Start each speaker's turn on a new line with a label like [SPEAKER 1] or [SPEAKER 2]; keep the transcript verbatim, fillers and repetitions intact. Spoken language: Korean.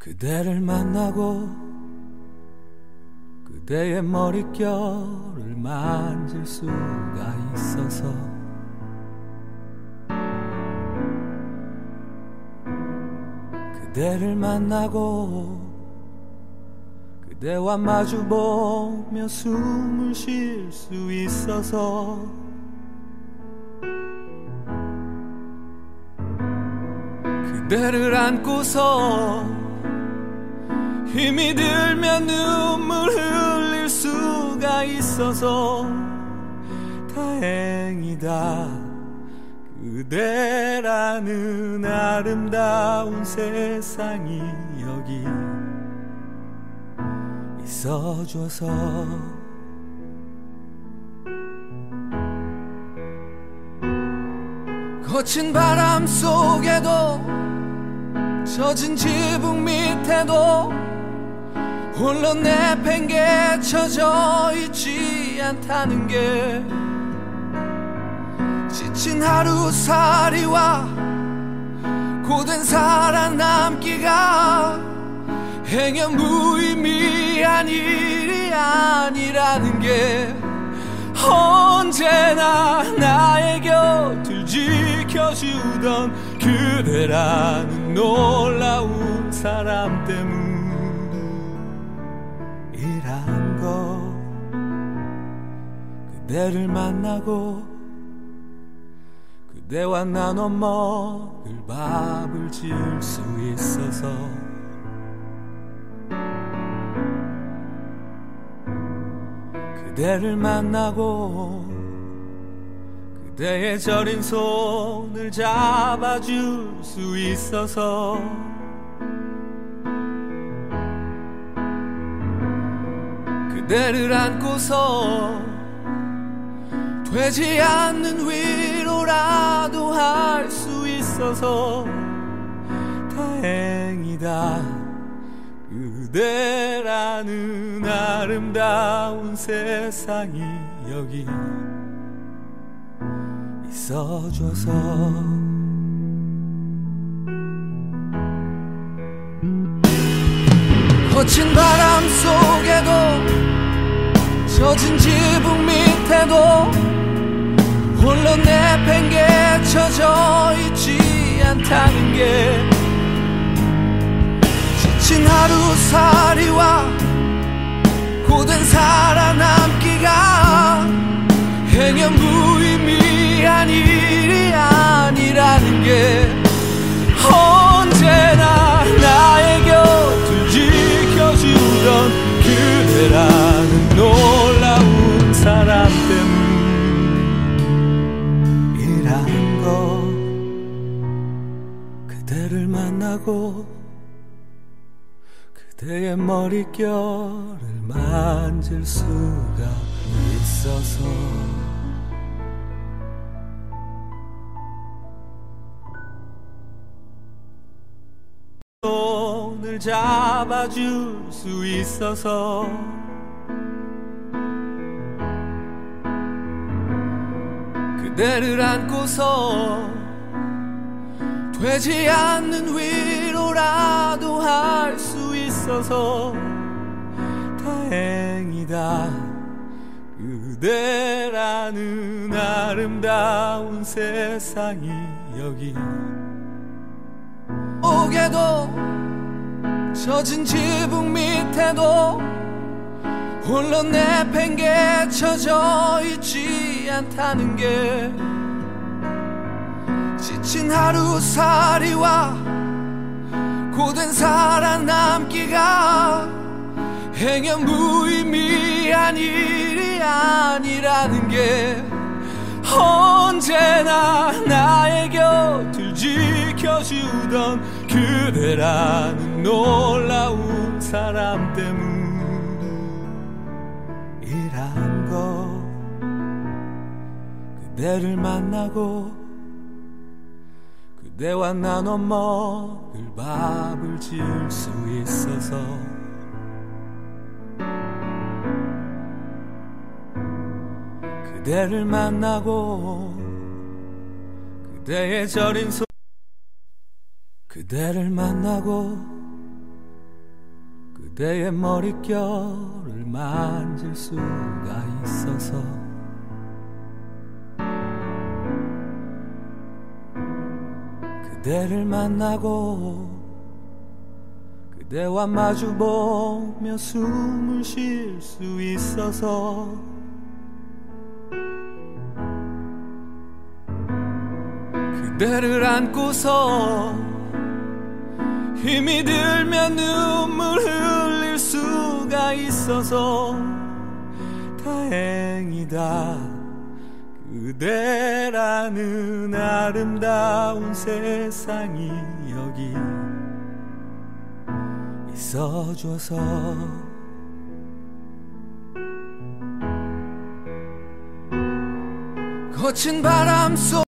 [SPEAKER 1] 그대를 만나고 그대의 머릿결을 만질 수가 있어서 그대를 만나고 그대와 마주보며 숨을 쉴 수 있어서 그대를 안고서 힘이 들면 눈물 흘릴 수가 있어서 다행이다. 그대라는 아름다운 세상이 여기 있어줘서 거친 바람 속에도 젖은 지붕 밑에도 홀로 내팽개쳐져 있지 않다는 게 지친 하루살이와 고된 살아남기가 행여 무의미한 일이 아니라는 게 언제나 나의 곁을 지켜주던 그대라는 놀라운 사람 때문이란 거. 그대를 만나고 그대와 나눠 먹을 밥을 지을 수 있어서 그대를 만나고 그대의 저린 손을 잡아줄 수 있어서 그대를 안고서 되지 않는 위로라도 할 수 있어서 다행이다. 그대라는 아름다운 세상이 여기 있어줘서 거친 바람 속에도 젖은 지붕 밑에도 홀로 내팽개쳐져 있지 않다는 게 지친 하루살이와 고된 살아남기가 행여 무의미한 일이 아니라는 게 언제나 나의 곁을 지켜주던 그대라는 놀라운 사람 때문이란 거. 그대를 만나고 그대의 머릿결을 만질 수가 있어서 손을 잡아줄 수 있어서 그대를 안고서 되지 않는 위로라도 할 수 있어서 다행이다. 그대라는 아름다운 세상이 여기 오게도 젖은 지붕 밑에도 홀로 내팽개쳐져 있지 않다는 게 지친 하루살이와 고된 살아남기가 행여 무의미한 일이 아니라는 게 언제나 나의 곁을 지켜주던 그대라는 놀라운 사람 때문이란 거. 그대를 만나고 그대와 나눠 먹을 밥을 지을 수 있어서 그대를 만나고 그대의 저린 손 그대를 만나고 그대의 머릿결을 만질 수가 있어서 그대를 만나고 그대와 마주보며 숨을 쉴 수 있어서 그대를 안고서 힘이 들면 눈물 흘릴 수가 있어서 다행이다. 그대라는 아름다운 세상이 여기 있어줘서 거친 바람 속